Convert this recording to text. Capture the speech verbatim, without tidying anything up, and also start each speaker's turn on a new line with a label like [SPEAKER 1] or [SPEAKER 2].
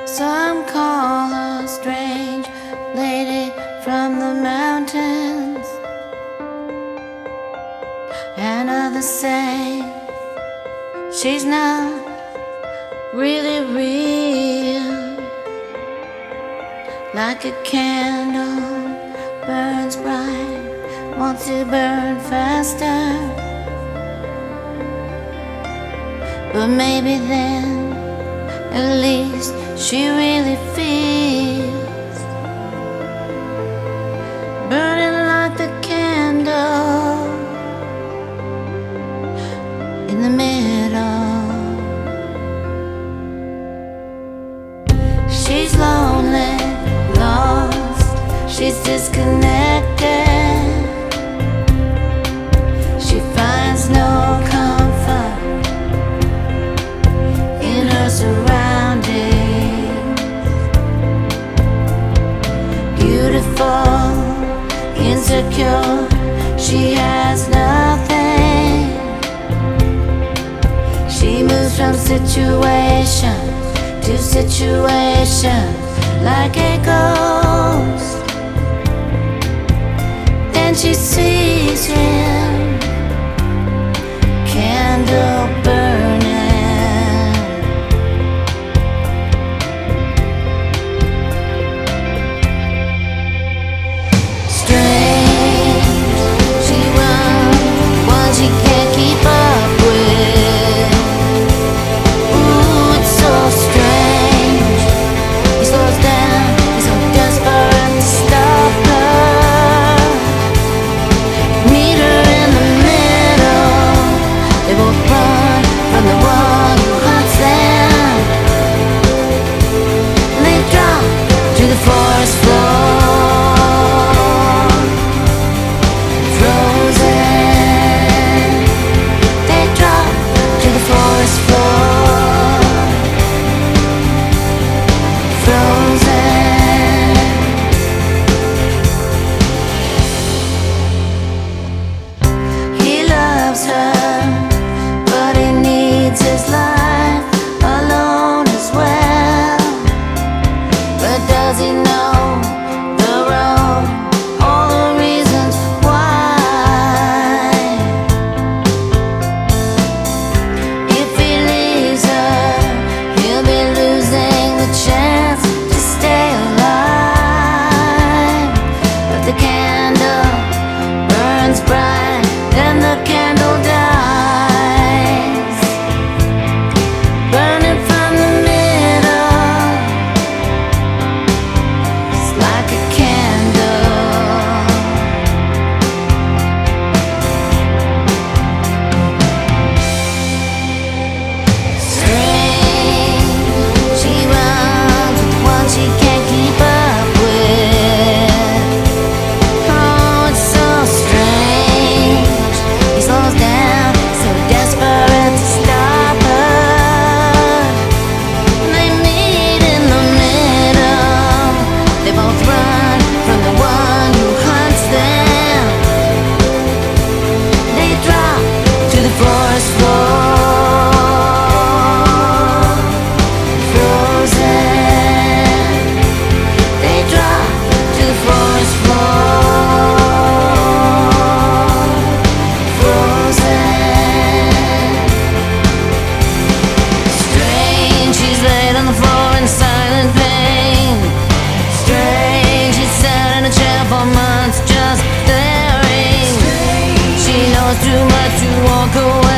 [SPEAKER 1] Some call her strange lady from the mountains, and others say she's not really real. Like a candle burns bright, wants to burn faster. But maybe then at least she really feels burning like the candle in the middle. She's lonely, lost, she's disconnected. She finds no comfort in her surroundings. Beautiful, insecure, she has nothing. She moves from situation to situation like a ghost. Then she sees him, candle burning.
[SPEAKER 2] Too much to walk away.